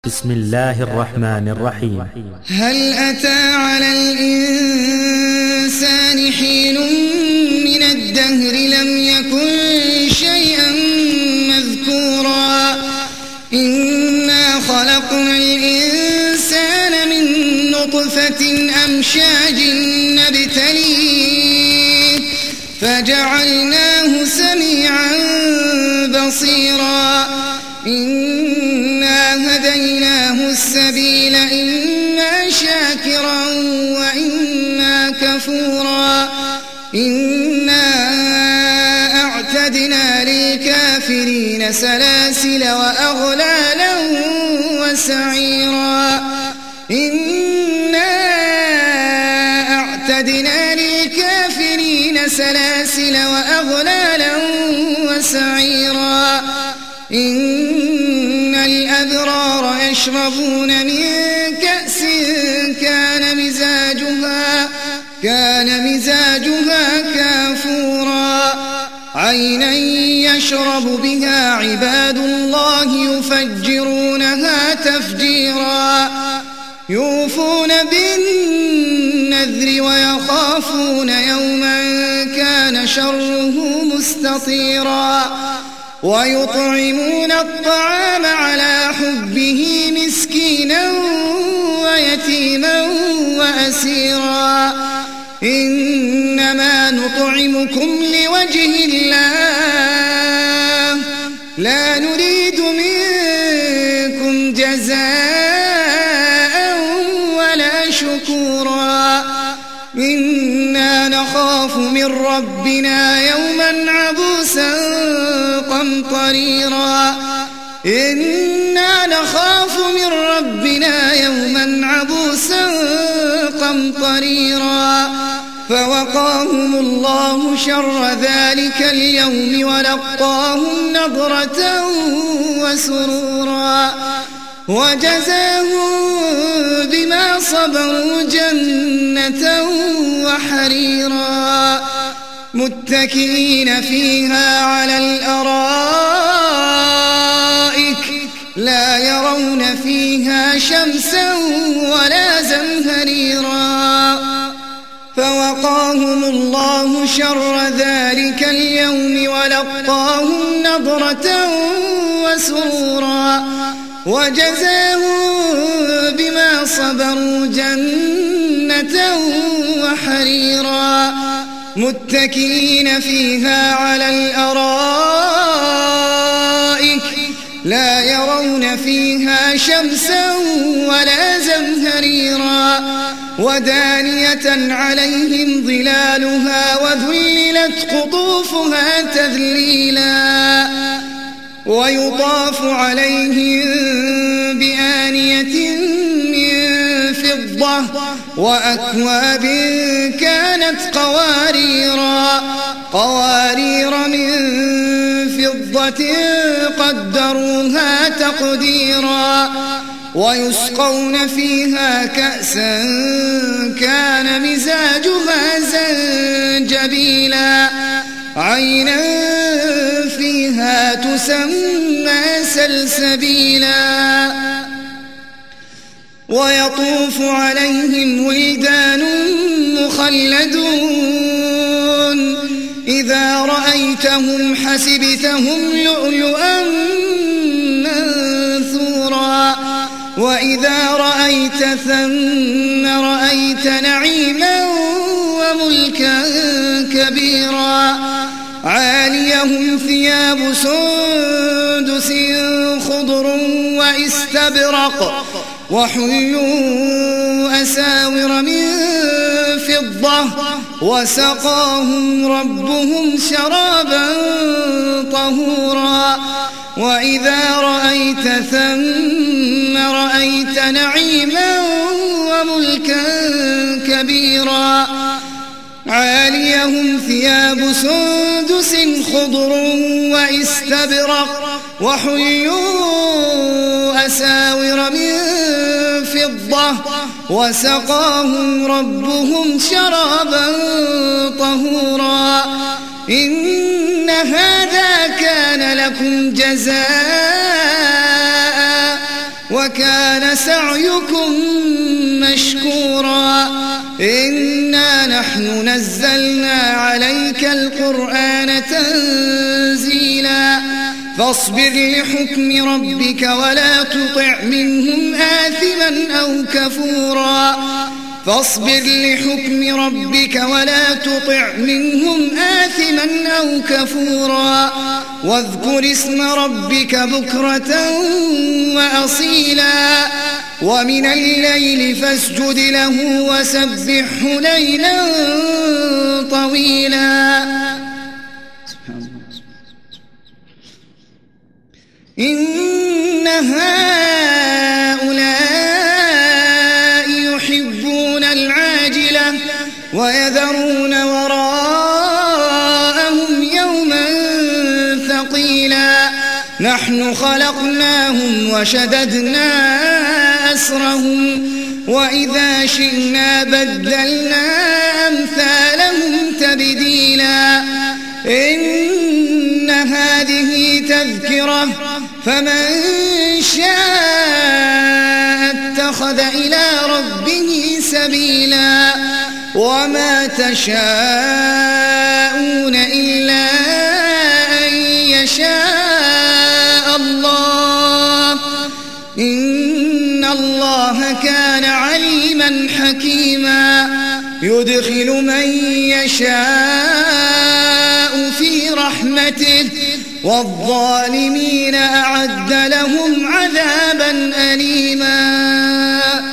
بسم الله الرحمن الرحيم. هل أتى على الإنسان حين من الدهر لم يكن شيئا مذكورا إنا خلقنا الإنسان من نطفة أمشاج نبتليه فجعلناه سميعا بصيرا إنا هديناه السبيل إما شاكرا وإما كفورا إنا أعتدنا للكافرين سلاسل وأغلالا وسعيرا إنا أعتدنا للكافرين سلاسل وأغلالا وسعيرا إن الأبرار يشربون من كأس كان مزاجها كافورا عينا يشرب بها عباد الله يفجرونها تفجيرا يوفون بالنذر ويخافون يوما كان شره مستطيرا ويطعمون الطعام على حبه مسكينا ويتيما وأسيرا إنما نطعمكم لوجه الله لا نريد منكم جزاء ولا شكورا إنا نخاف من ربنا يوما عبوسا قمطريرا إنا نخاف من ربنا يوما عبوسا قمطريرا فوقاهم الله شر ذلك اليوم ولقاهم نضرة وسرورا وجزاهم بما صبروا جنة وحريرا متكئين فيها على الأرائك لا يرون فيها شمسا ولا زمهريرا فوقاهم الله شر ذلك اليوم ولقاهم نضرة وسرورا وجزاهم بما صبروا جنة وحريرا متكئين فيها على الأرائك لا يرون فيها شمسا ولا زمهريرا ودانية عليهم ظلالها وذللت قطوفها تذليلا ويطاف عليهم بآنية من فضة وأكواب كانت قوارير من فضة قدروها تقديرا ويسقون فيها كأسا كان مزاجها زنجبيلا عينا فيها تسمى سلسبيلا ويطوف عليهم ولدان مخلدون إذا رأيتهم حسبتهم لؤلؤا منثورا وإذا رأيت ثم رأيت نعيما وملكا كبيرا عاليهم ثياب سندس خضر واستبرق وحلوا أساور من فضة وسقاهم ربهم شرابا طهورا وإذا رأيت ثم رأيت نعيما وملكا كبيرا عاليهم ثياب سندس خضر واستبرق وحلوا أساور من فضة وسقاهم ربهم شرابا طهورا إن هذا كان لكم جزاء وكان سعيكم مشكورا إنا نحن نزلنا عليك القرآن تنزيلا فاصبر لحكم ربك ولا تطع منهم آثما أو كفورا فاصبر لحكم ربك ولا تطع منهم آثما أو كفورا واذكر اسم ربك بكرة وأصيلا ومن الليل فاسجد له وسبحه ليلا طويلا إن هؤلاء يحبون العاجلة ويذرون وراءهم يوما ثقيلا نحن خلقناهم وشددنا أسرهم وإذا شئنا بدلنا أمثالهم تبديلا إن هذه تذكرة فمن شاء اتخذ إلى ربه سبيلا وما تشاءون إلا أن يشاء الله إن الله كان عليما حكيما يدخل من يشاء في رحمته والظالمين أعد لهم عذابا أليما